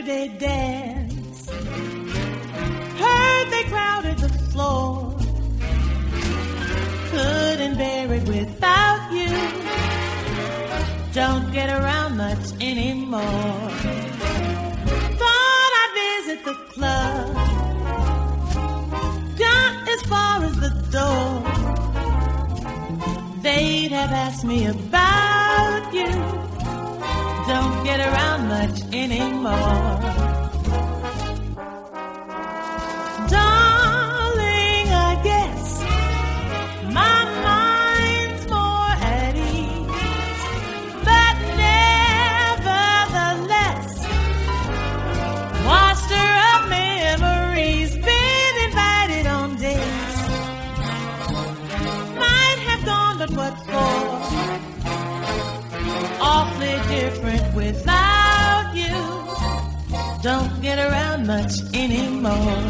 they dance. Heard they crowded the floor. Couldn't bear it without you. Don't get around much anymore. Thought I'd visit the club. Got as far as the door. They'd have asked me about you. Don't get around much anymore. Darling, I guess my mind's more at ease, but nevertheless, waster of memories, been invited on dates. Might have gone, but what for? Awfully different without you. Don't get around much anymore.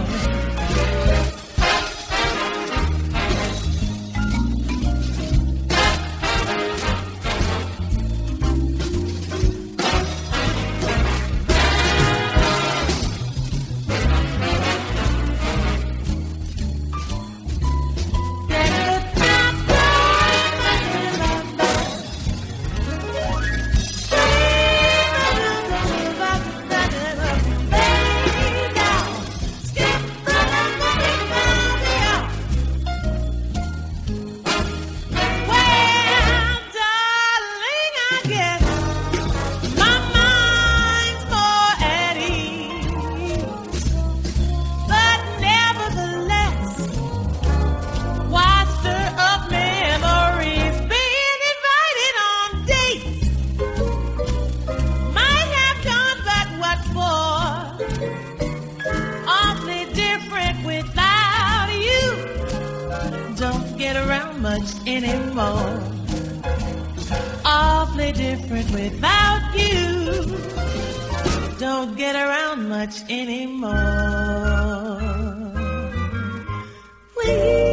Anymore. Awfully different without you. Don't get around much anymore. Please.